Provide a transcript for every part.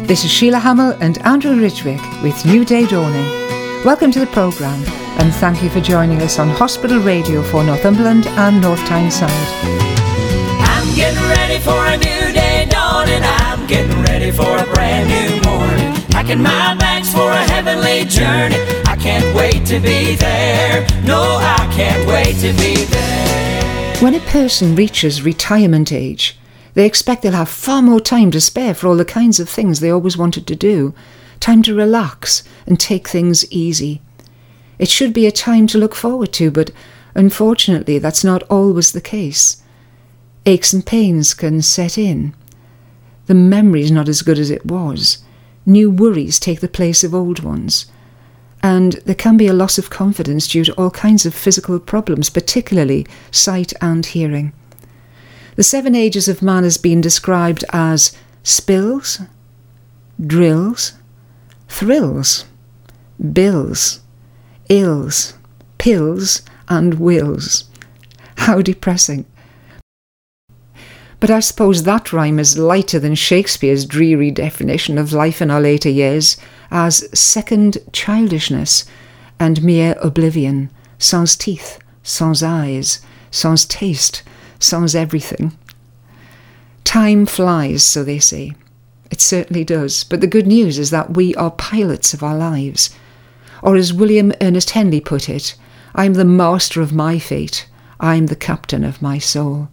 This is Sheila Hamill and Andrew Ridgwick with New Day Dawning. Welcome to the programme and thank you for joining us on Hospital Radio for Northumberland and North Tyneside. I'm getting ready for a new day dawning. I'm getting ready for a brand new morning. Packing my bags for a heavenly journey. I can't wait to be there. No, I can't wait to be there. When a person reaches retirement age, they expect they'll have far more time to spare for all the kinds of things they always wanted to do. Time to relax and take things easy. It should be a time to look forward to, but unfortunately that's not always the case. Aches and pains can set in. The memory's not as good as it was. New worries take the place of old ones. And there can be a loss of confidence due to all kinds of physical problems, particularly sight and hearing. The 7 ages of man has been described as spills, drills, thrills, bills, ills, pills and wills. How depressing. But I suppose that rhyme is lighter than Shakespeare's dreary definition of life in our later years as second childishness and mere oblivion, sans teeth, sans eyes, sans taste, sans everything. Time flies, so they say. It certainly does, but the good news is that we are pilots of our lives. Or as William Ernest Henley put it, I am the master of my fate, I am the captain of my soul.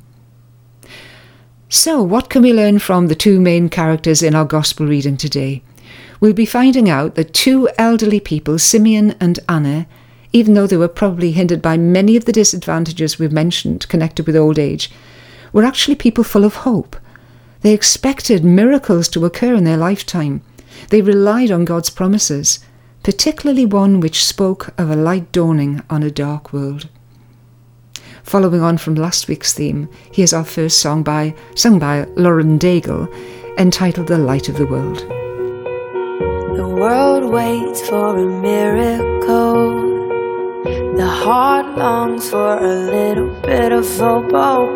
So, what can we learn from the 2 main characters in our Gospel reading today? We'll be finding out that 2 elderly people, Simeon and Anna, even though they were probably hindered by many of the disadvantages we've mentioned connected with old age, were actually people full of hope. They expected miracles to occur in their lifetime. They relied on God's promises, particularly one which spoke of a light dawning on a dark world. Following on from last week's theme, here's our first song sung by Lauren Daigle, entitled The Light of the World. The world waits for a miracle. The heart longs for a little bit of hope. Oh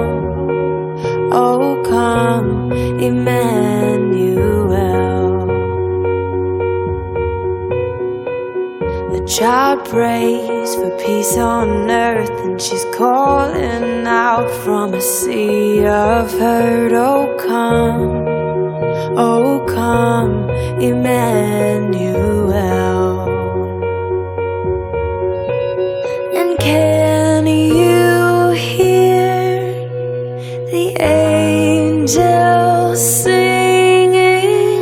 come, Emmanuel. The child prays for peace on earth, and she's calling out from a sea of hurt. Oh come, Emmanuel. Can you hear the angels singing?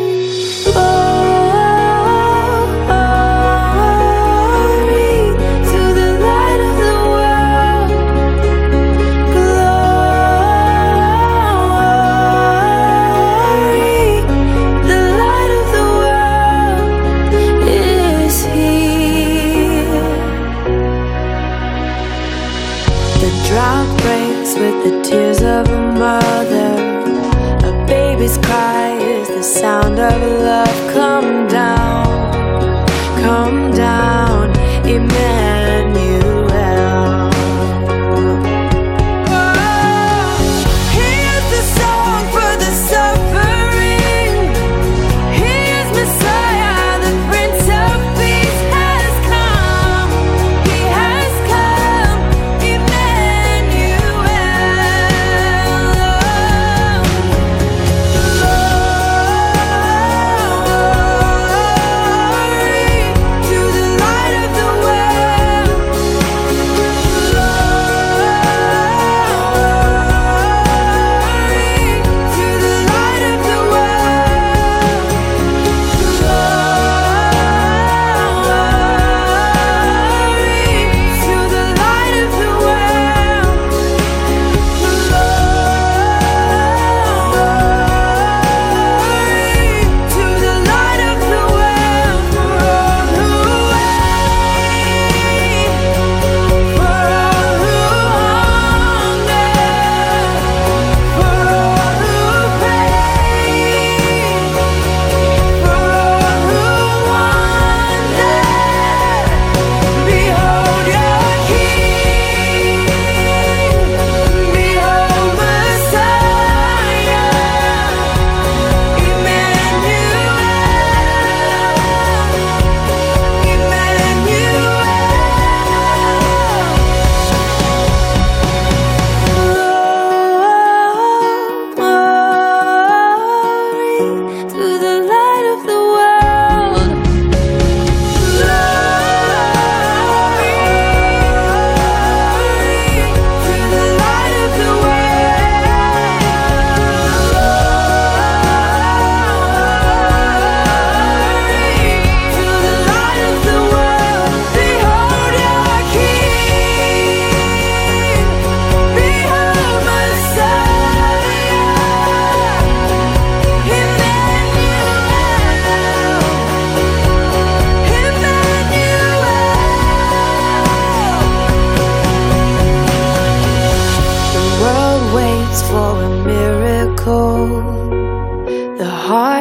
Glory to the light of the world. Glory, the light of the world is here. The drought breaks with the tears of a mother. A baby's cry is the sound of love. Come down, Emmanuel. Here's the song for the suffering. Here's Messiah, the Prince of Peace has come. He has come, Emmanuel. Glory to the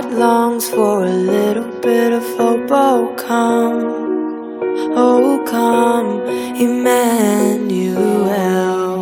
heart longs for a little bit of hope. Oh come, Emmanuel.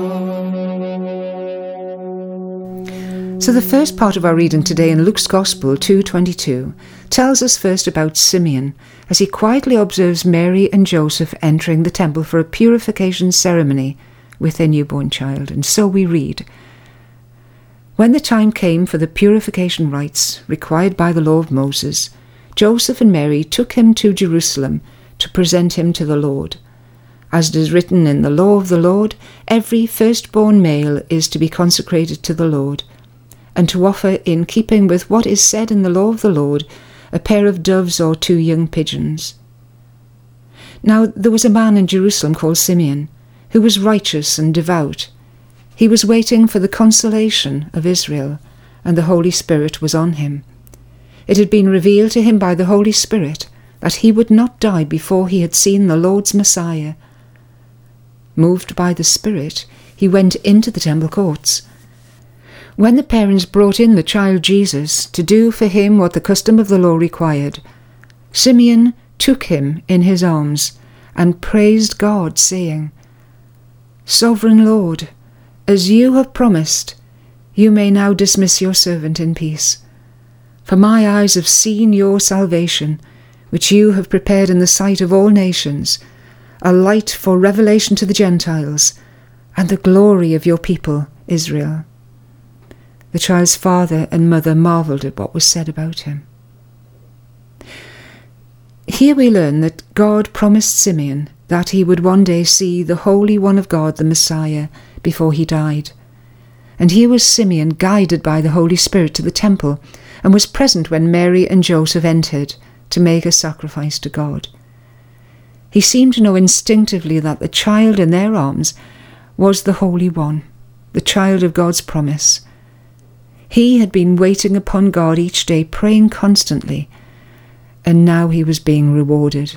So the first part of our reading today in Luke's Gospel 2:22 tells us first about Simeon as he quietly observes Mary and Joseph entering the temple for a purification ceremony with their newborn child. And so we read, "When the time came for the purification rites required by the law of Moses, Joseph and Mary took him to Jerusalem to present him to the Lord. As it is written in the law of the Lord, every firstborn male is to be consecrated to the Lord, and to offer, in keeping with what is said in the law of the Lord, a pair of doves or 2 young pigeons. Now there was a man in Jerusalem called Simeon, who was righteous and devout. He was waiting for the consolation of Israel, and the Holy Spirit was on him. It had been revealed to him by the Holy Spirit that he would not die before he had seen the Lord's Messiah. Moved by the Spirit, he went into the temple courts. When the parents brought in the child Jesus to do for him what the custom of the law required, Simeon took him in his arms and praised God, saying, 'Sovereign Lord, as you have promised, you may now dismiss your servant in peace. For my eyes have seen your salvation, which you have prepared in the sight of all nations, a light for revelation to the Gentiles, and the glory of your people, Israel.' The child's father and mother marvelled at what was said about him." Here we learn that God promised Simeon that he would one day see the Holy One of God, the Messiah, before he died. And here was Simeon guided by the Holy Spirit to the temple and was present when Mary and Joseph entered to make a sacrifice to God. He seemed to know instinctively that the child in their arms was the Holy One, the child of God's promise. He had been waiting upon God each day, praying constantly, and now he was being rewarded.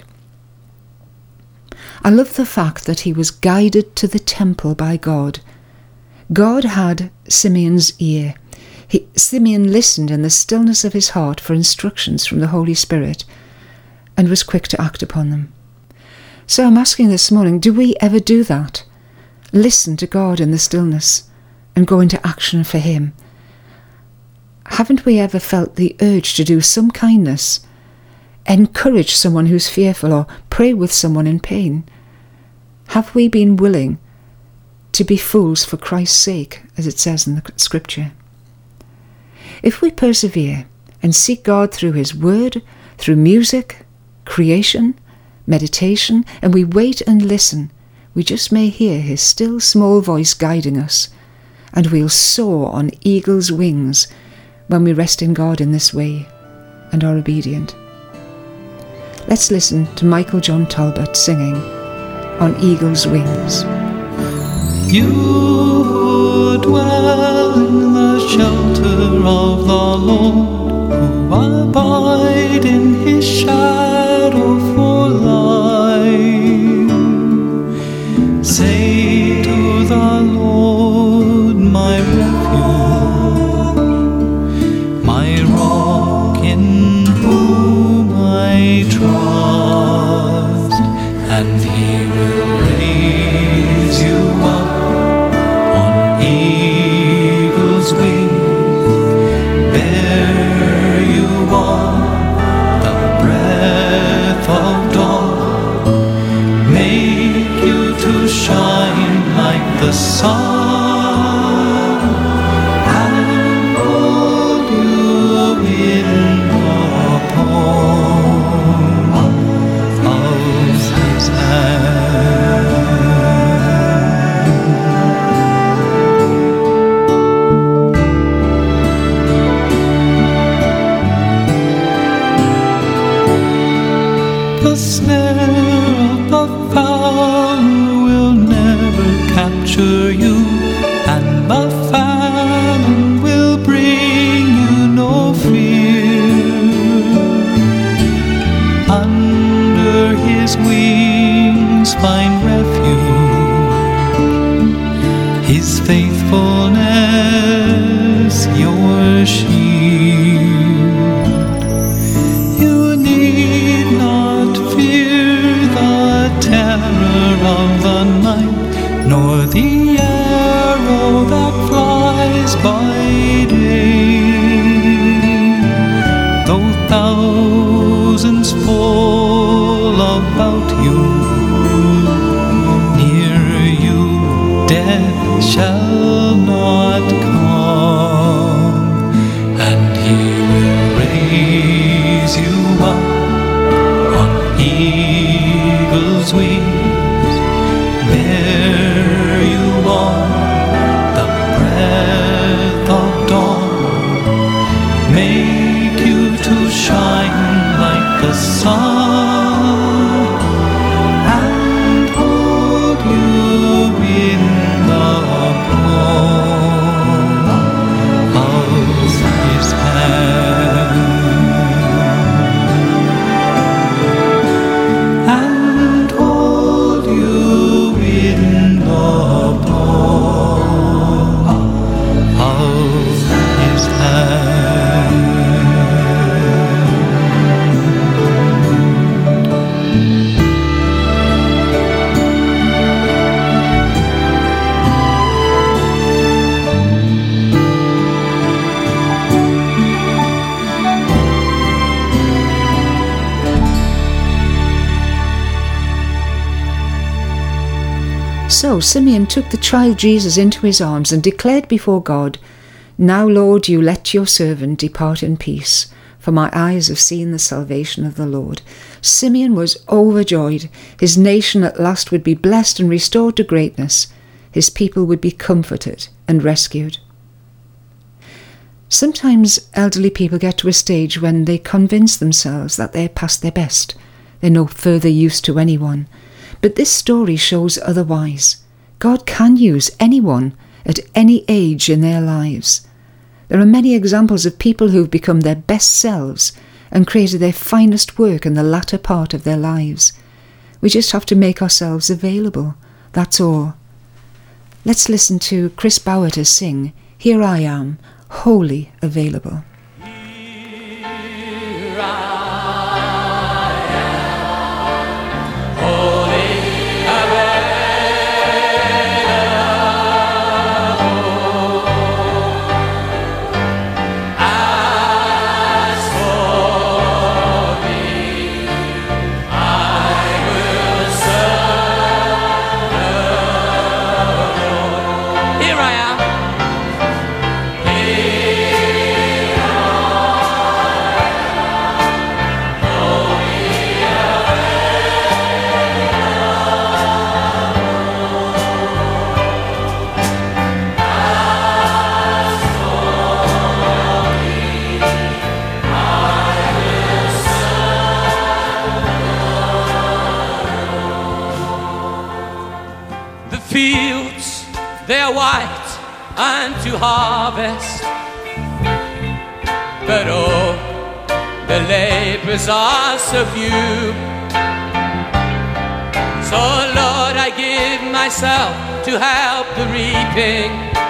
I love the fact that he was guided to the temple by God. God had Simeon's ear. Simeon listened in the stillness of his heart for instructions from the Holy Spirit and was quick to act upon them. So I'm asking this morning, do we ever do that? Listen to God in the stillness and go into action for him. Haven't we ever felt the urge to do some kindness, encourage someone who's fearful, or pray with someone in pain? Have we been willing to be fools for Christ's sake, as it says in the scripture? If we persevere and seek God through his word, through music, creation, meditation, and we wait and listen, we just may hear his still small voice guiding us, and we'll soar on eagle's wings when we rest in God in this way and are obedient. Let's listen to Michael John Talbot singing On Eagle's Wings. You who dwell in the shelter of the Lord, who abide in his shadow for life, say to the Lord, my refuge, my rock in whom I trust, and he will raise you up on eagle's wings, bear you on the breath of so Simeon took the child Jesus into his arms and declared before God, "Now, Lord, you let your servant depart in peace, for my eyes have seen the salvation of the Lord." Simeon was overjoyed. His nation at last would be blessed and restored to greatness. His people would be comforted and rescued. Sometimes elderly people get to a stage when they convince themselves that they're past their best. They're no further use to anyone. But this story shows otherwise. God can use anyone at any age in their lives. There are many examples of people who've become their best selves and created their finest work in the latter part of their lives. We just have to make ourselves available. That's all. Let's listen to Chris Bauer sing "Here I Am, Wholly Available." Fields, they're white and to harvest, but oh, the labors are so few. So Lord, I give myself to help the reaping,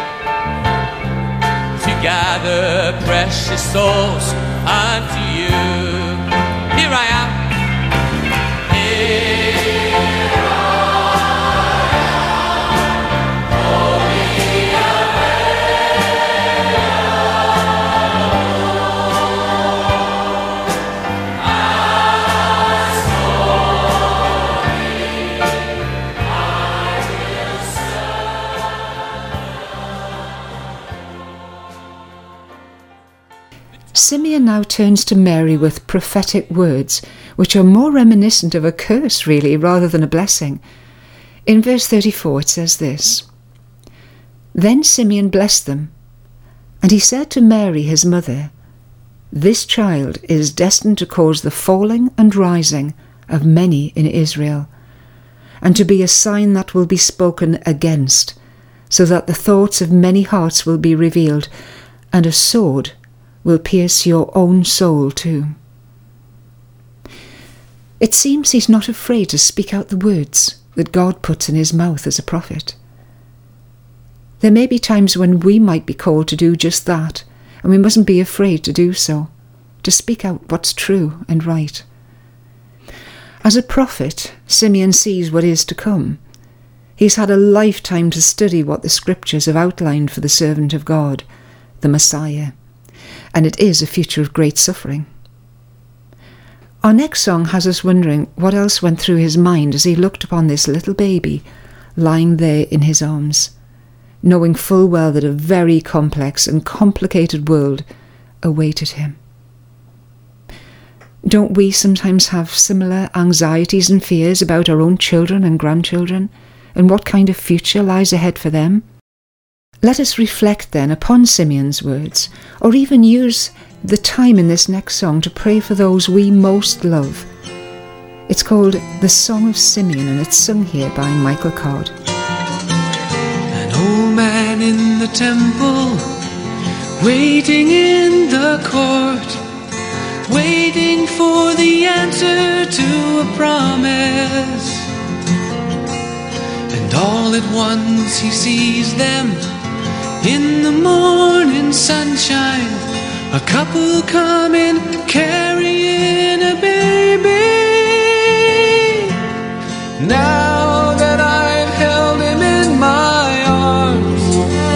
to gather precious souls unto you. Here I am. Simeon now turns to Mary with prophetic words, which are more reminiscent of a curse, really, rather than a blessing. In verse 34 it says this: "Then Simeon blessed them, and he said to Mary his mother, 'This child is destined to cause the falling and rising of many in Israel, and to be a sign that will be spoken against, so that the thoughts of many hearts will be revealed, and a sword will pierce your own soul too.'" It seems he's not afraid to speak out the words that God puts in his mouth as a prophet. There may be times when we might be called to do just that, and we mustn't be afraid to do so, to speak out what's true and right. As a prophet, Simeon sees what is to come. He's had a lifetime to study what the scriptures have outlined for the servant of God, the Messiah. And it is a future of great suffering. Our next song has us wondering what else went through his mind as he looked upon this little baby lying there in his arms, knowing full well that a very complex and complicated world awaited him. Don't we sometimes have similar anxieties and fears about our own children and grandchildren, and what kind of future lies ahead for them? Let us reflect then upon Simeon's words, or even use the time in this next song to pray for those we most love. It's called The Song of Simeon, and it's sung here by Michael Card. An old man in the temple, waiting in the court, waiting for the answer to a promise. And all at once he sees them in the morning sunshine, a couple coming carrying a baby. Now that I've held him in my arms,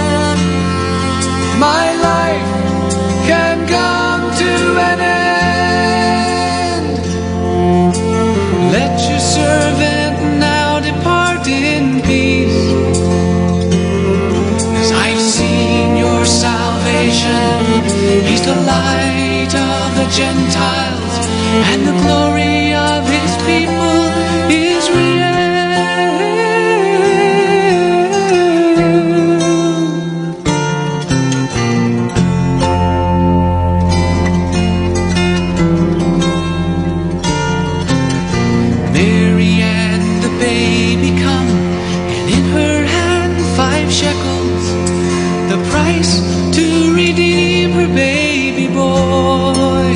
my life can come to an end. Let your servant now depart in peace. Gentiles, and the glory of his people is real. Mary and the baby come, and in her hand 5 shekels, the price to redeem her baby boy.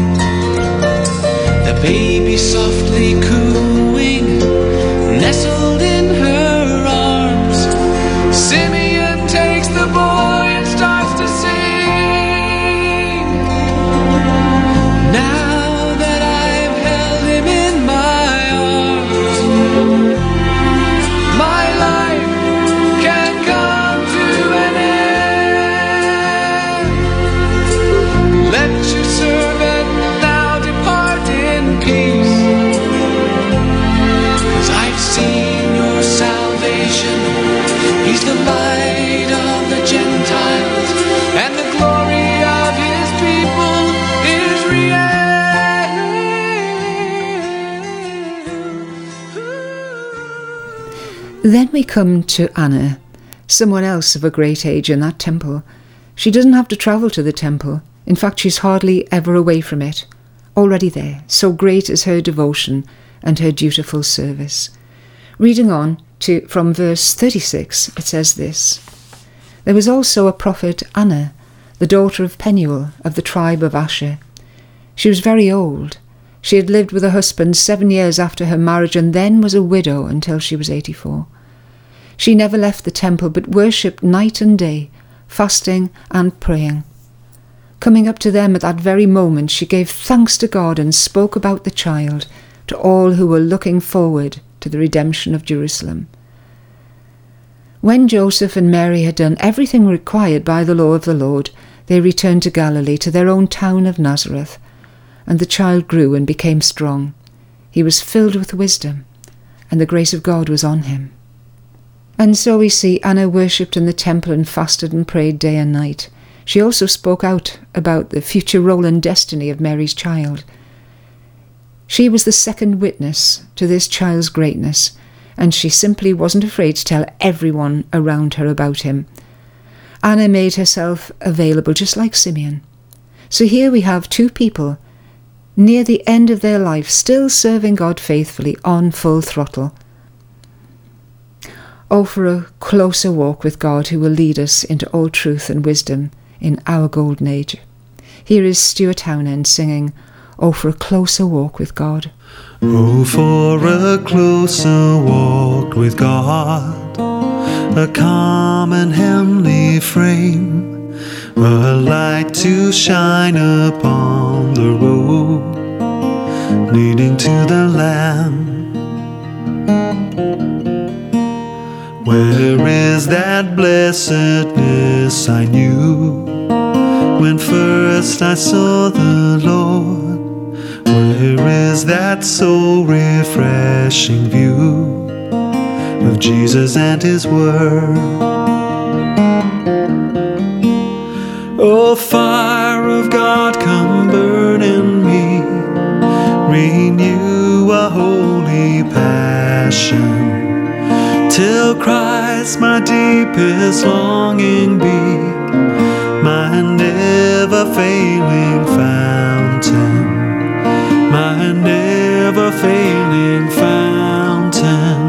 The baby softly cooing, nestled in her arms. Simeon takes the boy and starts to sing. Now that I've held him in my arms, my life can come to an end. Let your servant now depart in peace, 'cause I've seen your salvation. He's the light of the Gentiles, and the glory of his people is real. Then we come to Anna, someone else of a great age in that temple. She doesn't have to travel to the temple. In fact, she's hardly ever away from it. Already there, so great is her devotion and her dutiful service. Reading on from verse 36, it says this: There was also a prophet Anna, the daughter of Penuel of the tribe of Asher. She was very old. She had lived with her husband 7 years after her marriage, and then was a widow until she was 84. She never left the temple, but worshipped night and day, fasting and praying. Coming up to them at that very moment, she gave thanks to God and spoke about the child to all who were looking forward to the redemption of Jerusalem. When Joseph and Mary had done everything required by the law of the Lord, they returned to Galilee, to their own town of Nazareth. And the child grew and became strong. He was filled with wisdom, and the grace of God was on him. And so we see Anna worshipped in the temple and fasted and prayed day and night. She also spoke out about the future role and destiny of Mary's child. She was the second witness to this child's greatness, and she simply wasn't afraid to tell everyone around her about him. Anna made herself available just like Simeon. So here we have 2 people near the end of their life, still serving God faithfully on full throttle. Oh, for a closer walk with God who will lead us into all truth and wisdom in our golden age. Here is Stuart Townend singing, Oh, for a closer walk with God. Oh, for a closer walk with God, a calm and heavenly frame, a light to shine upon the road leading to the Lamb. Where is that blessedness I knew when first I saw the Lord? Where is that soul refreshing view of Jesus and His Word? Oh, fire of God, come burn in me, renew a holy passion, till Christ my deepest longing be, my never-failing fountain, my never-failing fountain.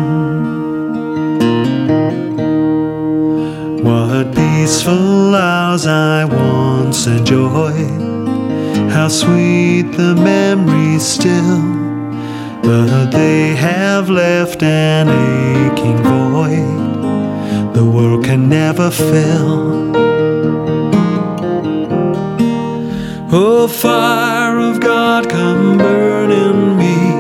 What peaceful hours I once enjoyed, how sweet the memories still, but they have left an aching void the world can never fill. Oh, fire of God, come burn in me,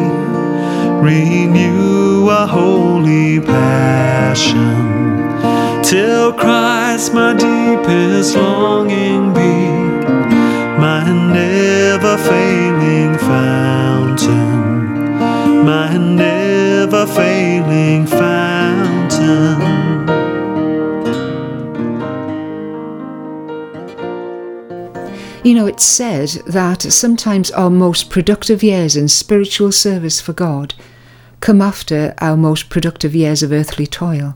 renew a holy passion, till Christ my deepest longing be, my never-failing fountain, my never-failing fountain. You know, it's said that sometimes our most productive years in spiritual service for God come after our most productive years of earthly toil.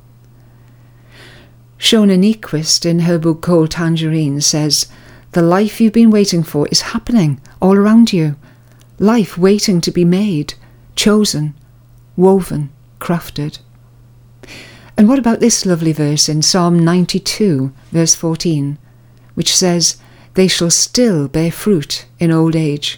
Shona Nyquist, in her book Cold Tangerine, says, "The life you've been waiting for is happening all around you. Life waiting to be made, chosen, woven, crafted." And what about this lovely verse in Psalm 92, verse 14, which says, "They shall still bear fruit in old age."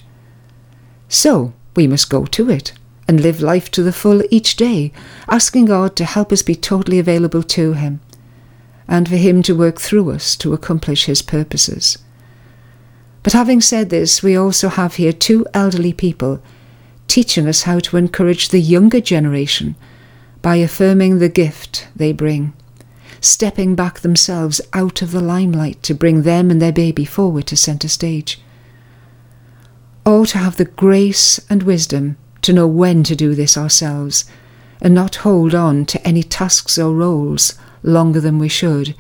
So we must go to it and live life to the full each day, asking God to help us be totally available to Him, and for Him to work through us to accomplish His purposes. But having said this, we also have here two elderly people teaching us how to encourage the younger generation by affirming the gift they bring, stepping back themselves out of the limelight to bring them and their baby forward to centre stage. Or to have the grace and wisdom to know when to do this ourselves and not hold on to any tasks or roles longer than we should,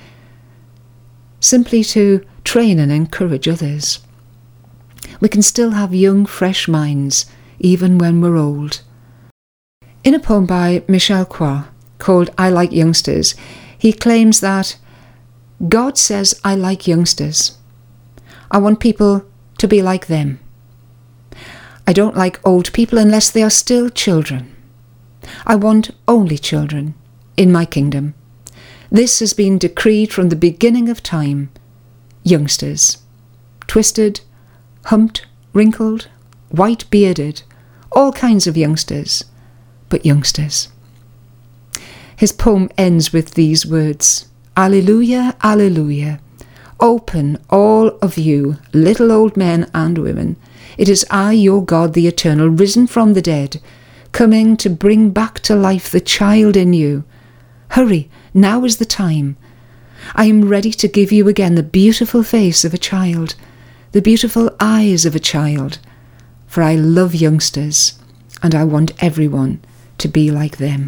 simply to train and encourage others. We can still have young, fresh minds even when we're old. In a poem by Michel Croix called I Like Youngsters, he claims that God says, "I like youngsters. I want people to be like them. I don't like old people unless they are still children. I want only children in my kingdom. This has been decreed from the beginning of time. Youngsters. Twisted, humped, wrinkled, white-bearded, all kinds of youngsters, but youngsters." His poem ends with these words, "Alleluia, alleluia. Open, all of you, little old men and women. It is I, your God, the Eternal, risen from the dead, coming to bring back to life the child in you. Hurry, now is the time. I am ready to give you again the beautiful face of a child, the beautiful eyes of a child, for I love youngsters, and I want everyone to be like them."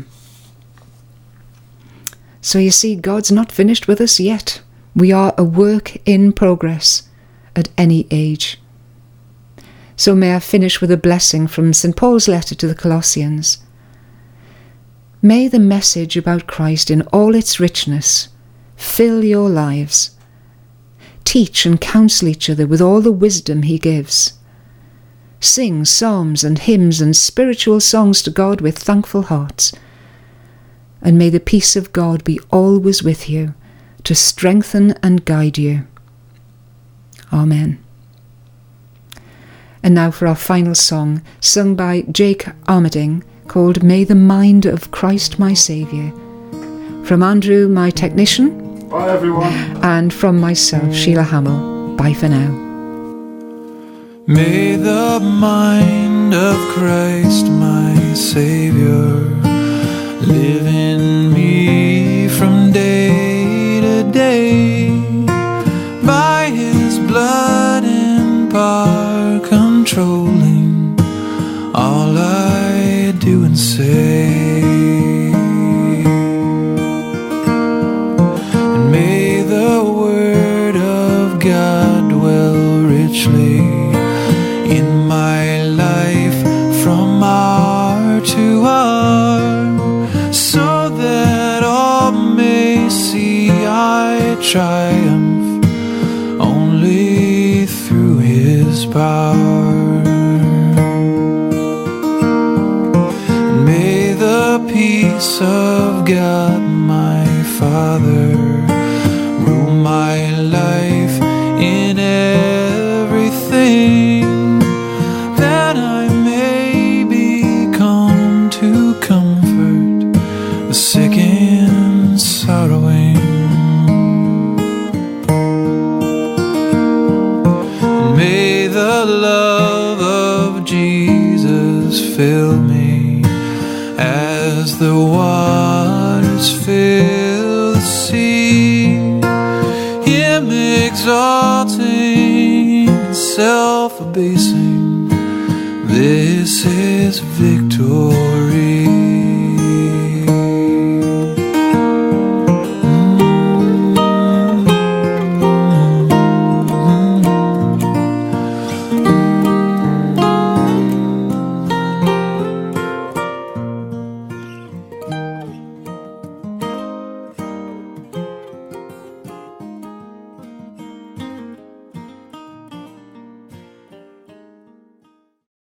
So you see, God's not finished with us yet. We are a work in progress at any age. So may I finish with a blessing from St. Paul's letter to the Colossians. May the message about Christ in all its richness fill your lives. Teach and counsel each other with all the wisdom He gives. Sing psalms and hymns and spiritual songs to God with thankful hearts. And may the peace of God be always with you, to strengthen and guide you. Amen. And now for our final song, sung by Jake Armerding, called May the Mind of Christ My Saviour. From Andrew, my technician. Bye everyone. And from myself, Sheila Hamill. Bye for now. May the mind of Christ my Saviour live in me from day to day, by His blood and power controlling all I do and say. And may the Word of God dwell richly in my life from hour to hour, so that all may see I triumph only through His power. And may the peace of God my Father rule my life in everything, that I may become to comfort the sick and sorrowing. And may the love of Jesus fill me as the waters fill the sea, Him exalting and self-abasing. This is victory.